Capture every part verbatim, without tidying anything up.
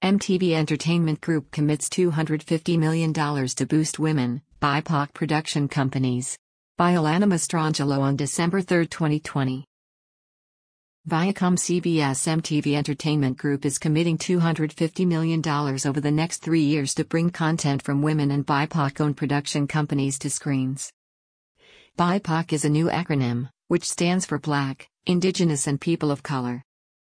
M T V Entertainment Group commits two hundred fifty million dollars to boost women, B I P O C production companies. By Alana Mastrangelo on December third, twenty twenty. Viacom C B S M T V Entertainment Group is committing two hundred fifty million dollars over the next three years to bring content from women and B I P O C-owned production companies to screens. B I P O C is a new acronym, which stands for Black, Indigenous and People of Color.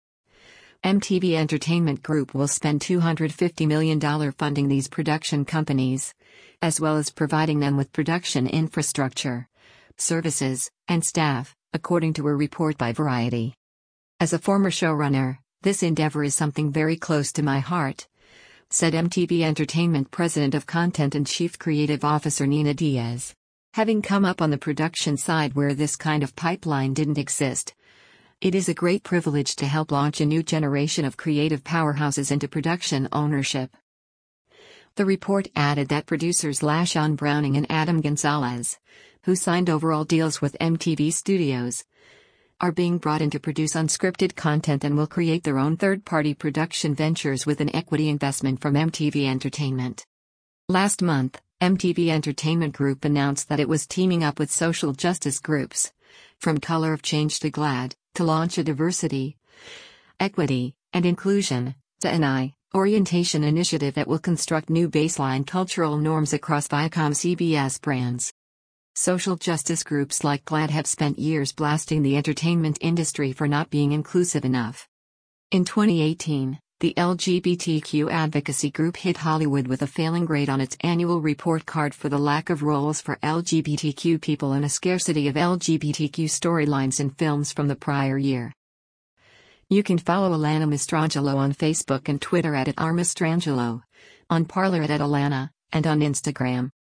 M T V Entertainment Group will spend two hundred fifty million dollars funding these production companies, as well as providing them with production infrastructure, services, and staff, according to a report by Variety. As a former showrunner, this endeavor is something very close to my heart, said M T V Entertainment President of Content and Chief Creative Officer Nina Diaz. Having come up on the production side where this kind of pipeline didn't exist, it is a great privilege to help launch a new generation of creative powerhouses into production ownership. The report added that producers LaShawn Browning and Adam Gonzalez, who signed overall deals with M T V Studios, are being brought in to produce unscripted content and will create their own third-party production ventures with an equity investment from M T V Entertainment. Last month, M T V Entertainment Group announced that it was teaming up with social justice groups, from Color of Change to GLAAD, to launch a diversity, equity, and inclusion D E I orientation initiative that will construct new baseline cultural norms across Viacom C B S brands. Social justice groups like GLAAD have spent years blasting the entertainment industry for not being inclusive enough. In twenty eighteen, the L G B T Q advocacy group hit Hollywood with a failing grade on its annual report card for the lack of roles for L G B T Q people and a scarcity of L G B T Q storylines in films from the prior year. You can follow Alana Mastrangelo on Facebook and Twitter at, at R Mastrangelo, on Parler at, at Alana, and on Instagram